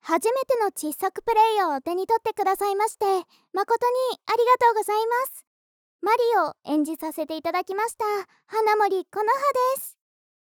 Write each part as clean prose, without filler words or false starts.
初めての小さくプレイを手に取ってくださいまして誠にありがとうございます。マリを演じさせていただきました花森このはです。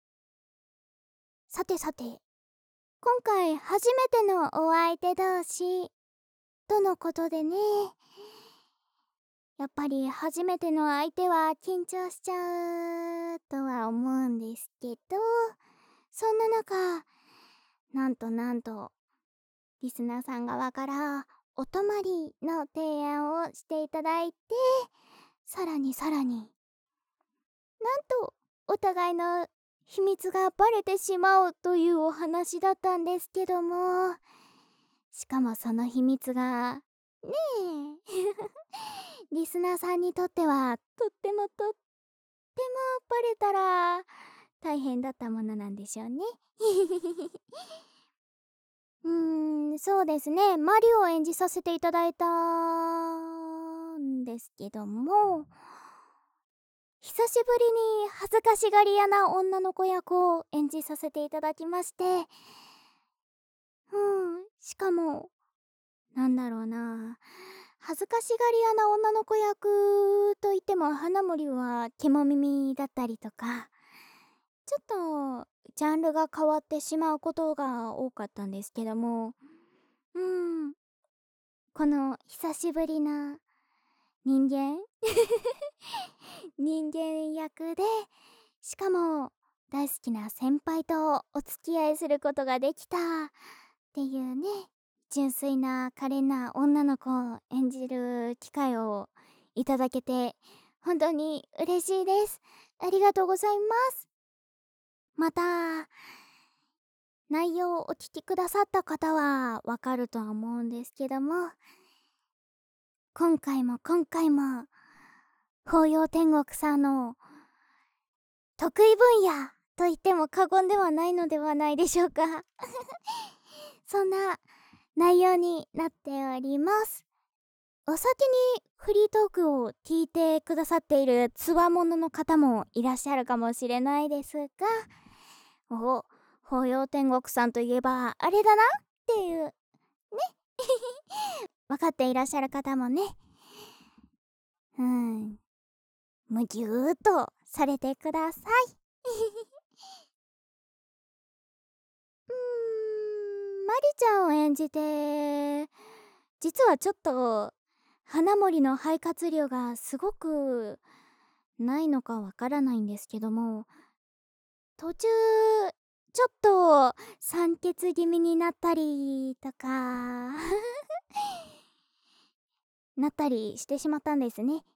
さてさて、今回初めてのお相手同士とのことでね、やっぱり初めての相手は緊張しちゃうとは思うんですけど、そんな中、なんとリスナーさん側からお泊まりの提案をしていただいて、さらになんとお互いの秘密がバレてしまうというお話だったんですけども、しかもその秘密がねえリスナーさんにとってはとってもバレたら大変だったものなんでしょうねそうですね、マリオを演じさせていただいたんですけども、久しぶりに恥ずかしがり屋な女の子役を演じさせていただきまして、しかもなんだろうな、恥ずかしがり屋な女の子役といっても花森は獣耳だったりとか、ちょっとジャンルが変わってしまうことが多かったんですけども、この久しぶりな人間人間役で、しかも大好きな先輩とお付き合いすることができたっていうね、純粋な可憐な女の子を演じる機会をいただけて本当に嬉しいです。ありがとうございます。また内容をお聞きくださった方はわかるとは思うんですけども、今回も法要天国さんの得意分野と言っても過言ではないのではないでしょうかそんな内容になっております。お先にフリートークを聞いてくださっているつわものの方もいらっしゃるかもしれないですが、法要天国さんといえばあれだなっていうね分かっていらっしゃる方もね、むぎゅーっとされてくださいマリちゃんを演じて、実はちょっと花森の肺活量がすごくないのかわからないんですけども、途中ちょっと酸欠気味になったりとかなったりしてしまったんですね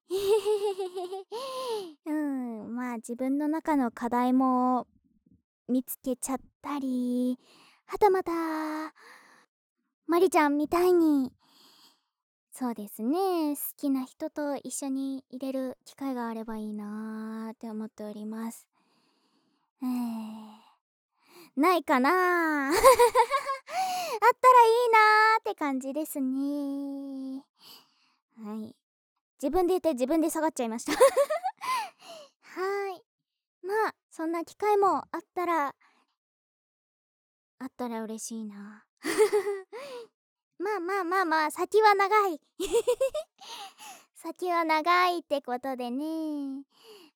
まあ自分の中の課題も見つけちゃったり、はたまたマリちゃんみたいに、そうですね、好きな人と一緒にいれる機会があればいいなーって思っております。ないかなあったらいいなーって感じですね。はい。自分で言って自分で下がっちゃいましたはい。まあ、そんな機会もあったら嬉しいなまあ、先は長い先は長いってことでね。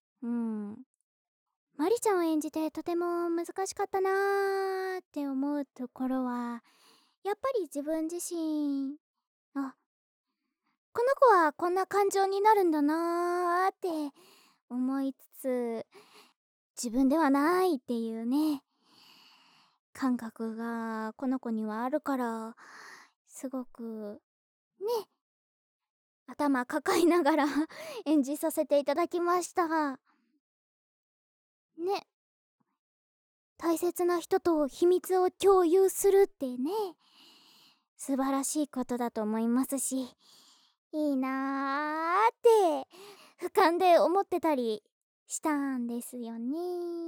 マリちゃんを演じてとても難しかったなーって思うところは、やっぱり自分自身、あ、この子はこんな感情になるんだなーって思いつつ、自分ではないっていうね、感覚がこの子にはあるから、すごくね、頭抱えながら演じさせていただきましたが、ね、大切な人と秘密を共有するってね、素晴らしいことだと思いますし、いいなーって俯瞰で思ってたりしたんですよね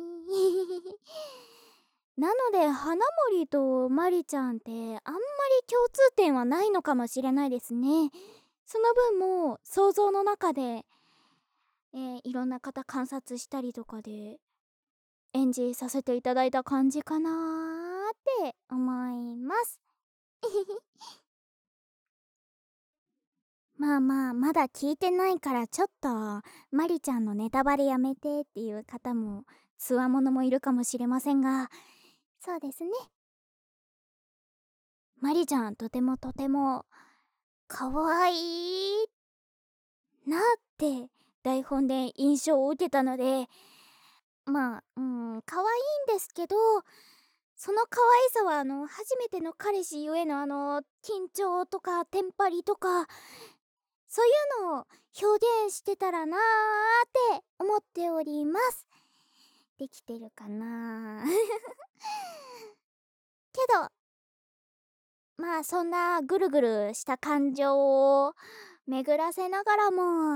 なので花森とマリちゃんってあんまり共通点はないのかもしれないですね。その分も想像の中で、いろんな方観察したりとかで演じさせていただいた感じかなーって思いますまだ聞いてないからちょっとマリちゃんのネタバレやめてっていう方もつわものもいるかもしれませんが、そうですね、マリちゃんとてもとても可愛いなって台本で印象を受けたので、可愛いんですけど、その可愛さは初めての彼氏ゆえの緊張とかテンパりとか、そういうのを表現してたらなーって思っております。できてるかなけど、そんなぐるぐるした感情を巡らせながらも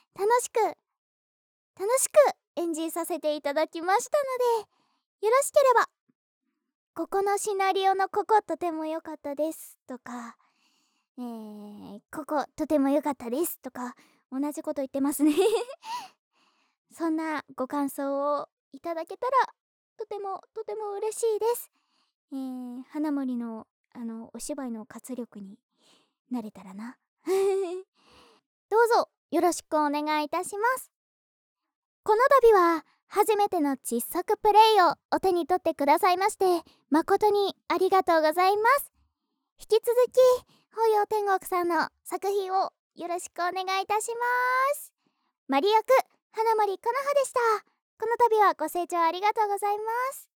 楽しく演じさせていただきましたので、よろしければここのシナリオのこことても良かったですとか、こことても良かったですとか、同じこと言ってますねそんなご感想をいただけたらとてもとても嬉しいです。花森のお芝居の活力になれたらなどうぞよろしくお願いいたします。この度は初めての実作プレイをお手に取ってくださいまして誠にありがとうございます。引き続き法要天国さんの作品をよろしくお願いいたします。マリ役花森かなはでした。この度はご清聴ありがとうございます。